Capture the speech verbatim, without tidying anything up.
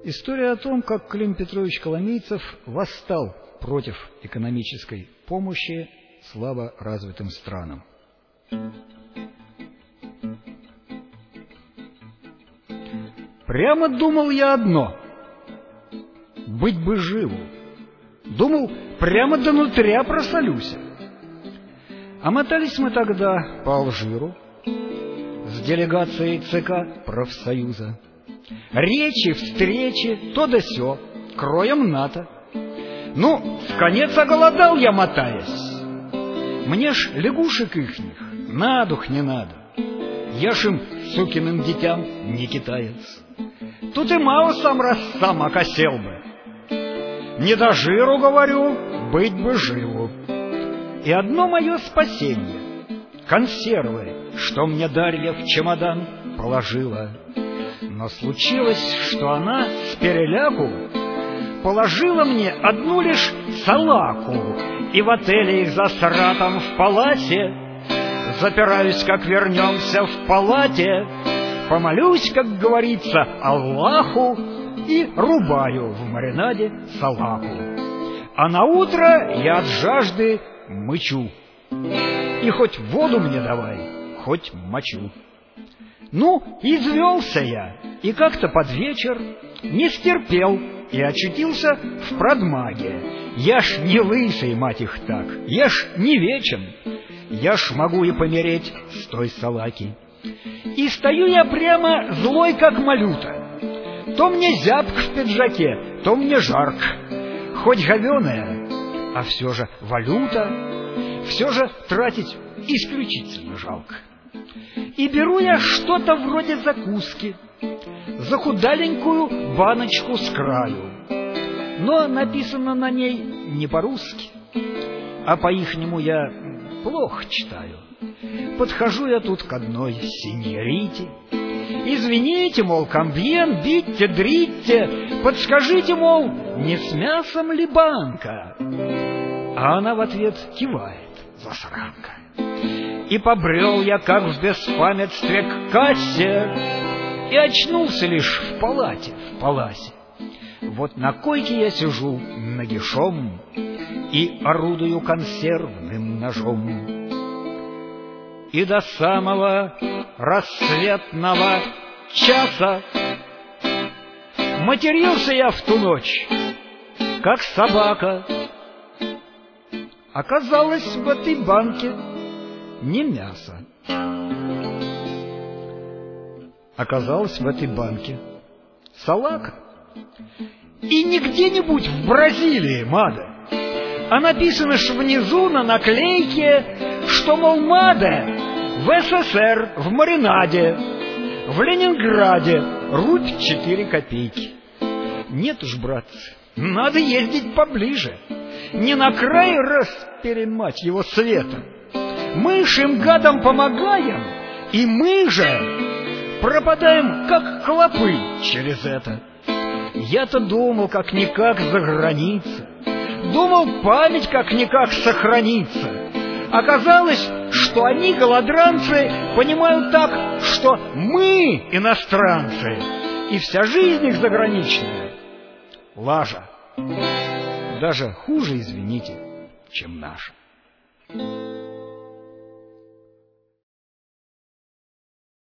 История о том, как Клим Петрович Коломейцев восстал против экономической помощи слабо развитым странам. Прямо думал я одно — быть бы живу. Думал, прямо до нутря просолюся. А мотались мы тогда по Алжиру с делегацией ЦК профсоюза. Речи, встречи, то да сё, кроем НАТО. Ну, вконец оголодал я, мотаясь. Мне ж лягушек ихних на дух не надо. Я ж им, сукиным детям, не китаец. Тут и мало сам раз сам окосел бы. Не до жиру, говорю, быть бы живу. И одно мое спасение — консервы, что мне Дарья в чемодан положила. Но случилось, что она с переляку положила мне одну лишь салаку, и в отеле их за сратом в палате запираюсь, как вернемся в палате, помолюсь, как говорится, Аллаху, и рубаю в маринаде салаку. А на утро я от жажды мычу, и хоть воду мне давай, хоть мочу. Ну, извелся я, и как-то под вечер не стерпел и очутился в продмаге. Я ж не лысый, мать их так, я ж не вечен, я ж могу и помереть с той салаки. И стою я прямо злой, как малюта. То мне зябко в пиджаке, то мне жарко. Хоть говеная, а все же валюта, все же тратить исключительно жалко. И беру я что-то вроде закуски, захудаленькую баночку с краю, но написано на ней не по-русски, а по-ихнему я плохо читаю. Подхожу я тут к одной сеньорите. Извините, мол, комбьен, битте, дритте, подскажите, мол, не с мясом ли банка? А она в ответ кивает, засранка. И побрел я, как в беспамятстве, к кассе, и очнулся лишь в палате, в паласе. Вот на койке я сижу нагишом и орудую консервным ножом. И до самого рассветного часа матерился я в ту ночь, как собака. Оказалось, в этой банке не мясо. Оказалось, в этой банке салака. И не где-нибудь в Бразилии, мада, а написано ж внизу на наклейке, что, мол, мада в СССР в маринаде, в Ленинграде рубь четыре копейки. Нет уж, братцы, надо ездить поближе, не на край расперемать его света. Мы ж им гадам помогаем, и мы же пропадаем, как клопы, через это. Я-то думал, как-никак за границей, думал, память как-никак сохранится. Оказалось, что они, голодранцы, понимают так, что мы иностранцы, и вся жизнь их заграничная лажа. Даже хуже, извините, чем наша.